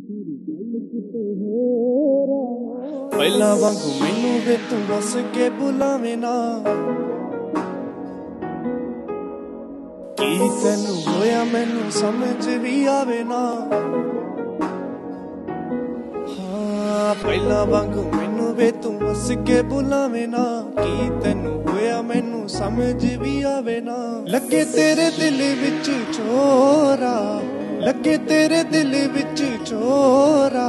ਪਹਿਲਾਂ ਵਾਂਗੂ ਮੈਨੂੰ ਵੇ ਤੂੰ ਵਸ ਕੇ ਬੁਲਾਵੇਂ ਨਾ, ਕੀ ਤੈਨੂੰ ਹੋਇਆ ਮੈਨੂੰ ਸਮਝ ਵੀ ਆਵੇ ਨਾ। ਹਾਂ ਪਹਿਲਾਂ ਵਾਂਗੂ ਮੈਨੂੰ ਵੇ ਤੂੰ ਵਸ ਕੇ ਬੁਲਾਵੇਂ ਨਾ, ਕੀ ਤੈਨੂੰ ਹੋਇਆ ਮੈਨੂੰ ਸਮਝ ਵੀ ਆਵੇ ਨਾ। ਲੱਗੇ ਤੇਰੇ ਦਿਲ ਵਿੱਚ ਚੋਰਾ, ਲੱਗੇ ਤੇਰੇ ਦਿਲ ਵਿੱਚ ਚੋਰਾ,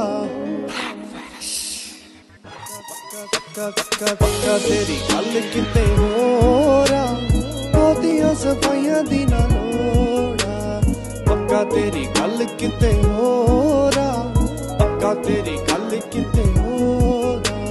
ਪੱਕਾ ਤੇਰੀ ਗੱਲ ਕਿਤੇ ਹੋਰ ਆ, ਉਹਦੀਆਂ ਸਫਾਈਆਂ ਦੀ ਨਾ ਲੋੜ ਆ। ਪੱਕਾ ਤੇਰੀ ਗੱਲ ਕਿਤੇ ਹੋਰ ਆ, ਪੱਕਾ ਤੇਰੀ ਗੱਲ ਕਿਤੇ ਹੋਰ ਆ।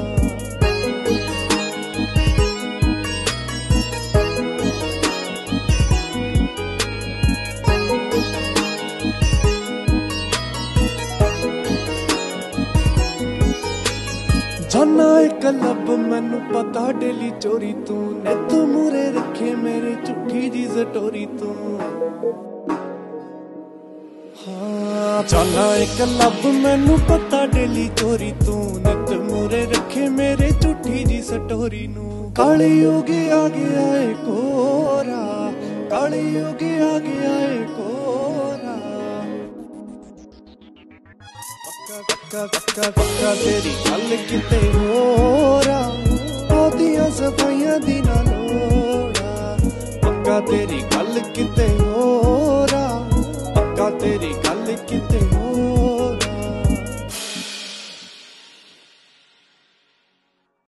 ਜਾਨਾ ਇੱਕ ਲੱਭ ਮੈਨੂੰ ਪਤਾ ਡੇਲੀ ਚੋਰੀ ਤੂੰ, ਨਿੱਤ ਮੂਰੇ ਰੱਖੇ ਮੇਰੇ ਝੂਠੀ ਜੀ ਸਟੋਰੀ ਤੂੰ। ਹਾਂ ਜਾਨਾ ਇੱਕ ਲੱਭ ਮੈਨੂੰ ਪਤਾ ਡੇਲੀ ਚੋਰੀ ਤੂੰ, ਨਿੱਤ ਮੂਰੇ ਰੱਖੇ ਮੇਰੇ ਝੂਠੀ ਜੀ ਸਟੋਰੀ ਨੂੰ। ਕਾਲੀ ਹੋ ਗਿਆ ਏ ਕੋਰਾ, ਕਾਲੀ ਹੋ ਗਿਆ ਏ ਕੋਰਾ, ਪੱਕਾ ਤੇਰੀ ਗੱਲ ਕਿਤੇ ਹੋਰ ਆ, ਉਹਦੀਆਂ ਸਫਾਈਆਂ ਦੀ ਨਾ ਲੋੜ ਆ। ਪੱਕਾ ਤੇਰੀ ਗੱਲ ਕਿਤੇ ਹੋਰ ਆ, ਪੱਕਾ ਤੇਰੀ ਗੱਲ ਕਿਤੇ ਹੋਰ।